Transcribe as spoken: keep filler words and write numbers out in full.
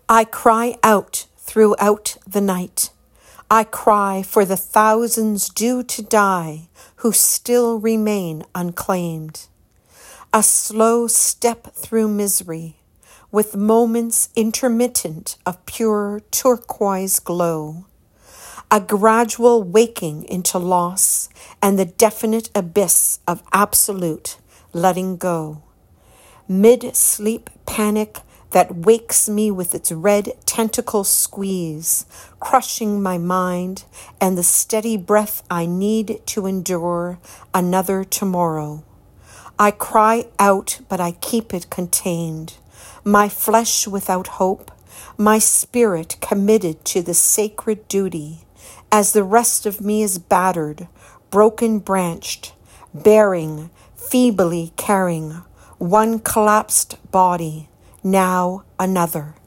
I cry out throughout the night. I cry for the thousands due to die who still remain unclaimed. A slow step through misery, with moments intermittent of pure turquoise glow. A gradual waking into loss and the definite abyss of absolute letting go. Mid-sleep panic that wakes me with its red tentacle squeeze, crushing my mind and the steady breath I need to endure another tomorrow. I cry out, but I keep it contained. My flesh without hope, my spirit committed to the sacred duty, as the rest of me is battered, broken branched, bearing, feebly carrying, one collapsed body, now another.